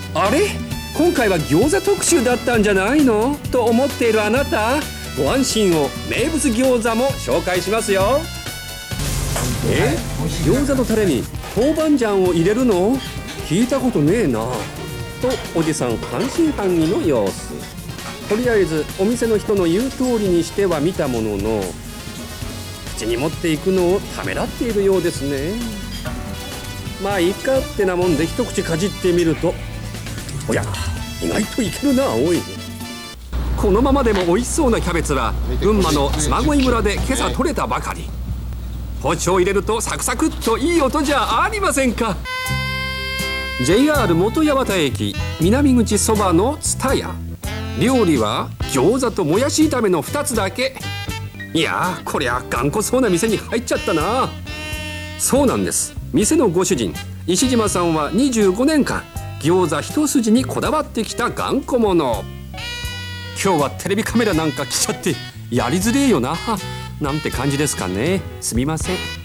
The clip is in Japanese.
あれ、今回は餃子特集だったんじゃないのと思っているあなた、ご安心を。名物餃子も紹介しますよ。餃子のタレに豆板醤を入れるの？聞いたことねえなとおじさん半信半疑の様子。とりあえずお店の人の言う通りにしてはみたものの、口に持っていくのをためらっているようですね。まあいいかってなもんで一口かじってみると、おや、意外といけるなおい。このままでも美味しそうなキャベツは群馬の嬬恋村で今朝採れたばかり。包丁を入れるとサクサクっといい音じゃありませんか。 JR 本八幡駅南口そばの蔦屋。料理は餃子ともやし炒めの2つだけ。いやー、こりゃ頑固そうな店に入っちゃったな。そうなんです。店のご主人石島さんは25年間餃子一筋にこだわってきた頑固者。今日はテレビカメラなんか来ちゃってやりづれえよななんて感じですかね。すみません。